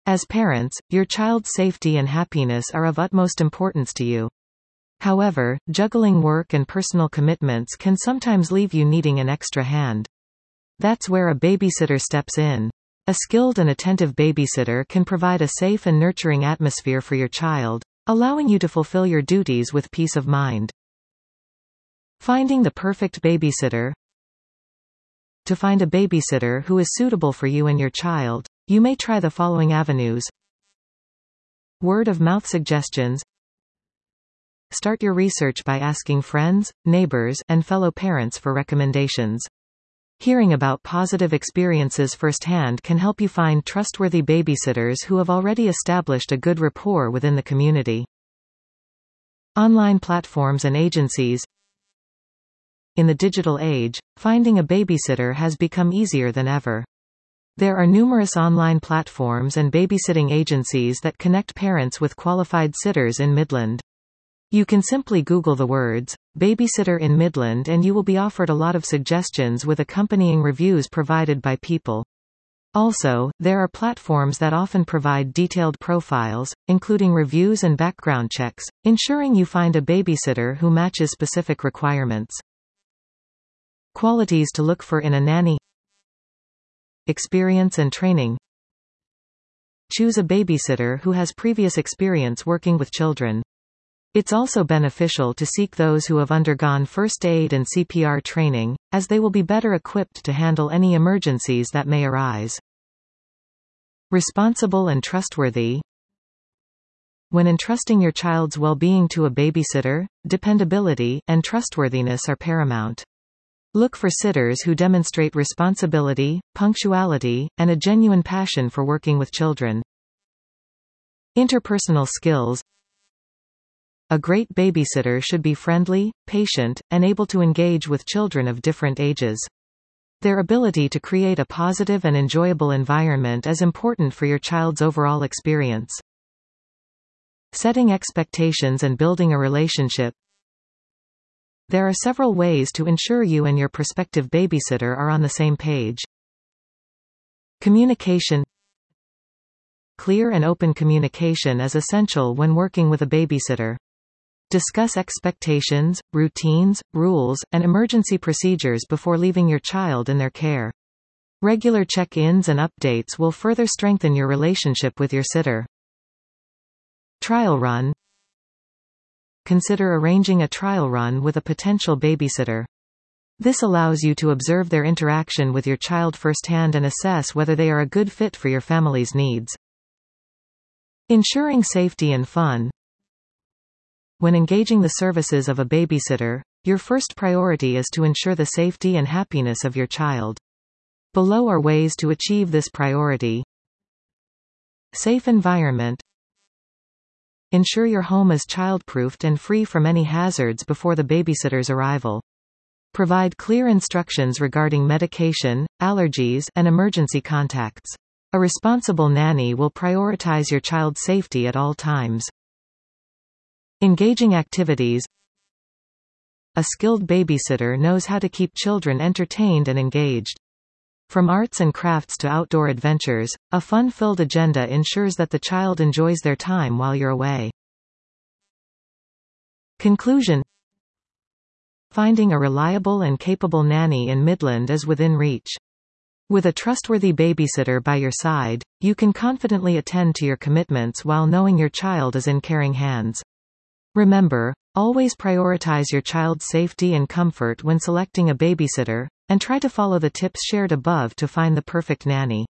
As parents, your child's safety and happiness are of utmost importance to you. However, juggling work and personal commitments can sometimes leave you needing an extra hand. That's where a babysitter steps in. A skilled and attentive babysitter can provide a safe and nurturing atmosphere for your child, allowing you to fulfill your duties with peace of mind. Finding the perfect babysitter. To find a babysitter who is suitable for you and your child, you may try the following avenues. Word-of-mouth suggestions. Start your research by asking friends, neighbors, and fellow parents for recommendations. Hearing about positive experiences firsthand can help you find trustworthy babysitters who have already established a good rapport within the community. Online platforms and agencies. In the digital age, finding a babysitter has become easier than ever. There are numerous online platforms and babysitting agencies that connect parents with qualified sitters in Midland. You can simply Google the words, babysitter in Midland, and you will be offered a lot of suggestions with accompanying reviews provided by people. Also, there are platforms that often provide detailed profiles, including reviews and background checks, ensuring you find a babysitter who matches specific requirements. Qualities to look for in a nanny. Experience and training. Choose a babysitter who has previous experience working with children. It's also beneficial to seek those who have undergone first aid and CPR training, as they will be better equipped to handle any emergencies that may arise. Responsible and trustworthy. When entrusting your child's well-being to a babysitter, dependability and trustworthiness are paramount. Look for sitters who demonstrate responsibility, punctuality, and a genuine passion for working with children. Interpersonal skills. A great babysitter should be friendly, patient, and able to engage with children of different ages. Their ability to create a positive and enjoyable environment is important for your child's overall experience. Setting expectations and building a relationship. There are several ways to ensure you and your prospective babysitter are on the same page. Communication. Clear and open communication is essential when working with a babysitter. Discuss expectations, routines, rules, and emergency procedures before leaving your child in their care. Regular check-ins and updates will further strengthen your relationship with your sitter. Trial run. Consider arranging a trial run with a potential babysitter. This allows you to observe their interaction with your child firsthand and assess whether they are a good fit for your family's needs. Ensuring safety and fun. When engaging the services of a babysitter, your first priority is to ensure the safety and happiness of your child. Below are ways to achieve this priority. Safe environment. Ensure your home is child-proofed and free from any hazards before the babysitter's arrival. Provide clear instructions regarding medication, allergies, and emergency contacts. A responsible nanny will prioritize your child's safety at all times. Engaging activities. A skilled babysitter knows how to keep children entertained and engaged. From arts and crafts to outdoor adventures, a fun-filled agenda ensures that the child enjoys their time while you're away. Conclusion. Finding a reliable and capable nanny in Midland is within reach. With a trustworthy babysitter by your side, you can confidently attend to your commitments while knowing your child is in caring hands. Remember, always prioritize your child's safety and comfort when selecting a babysitter, and try to follow the tips shared above to find the perfect nanny.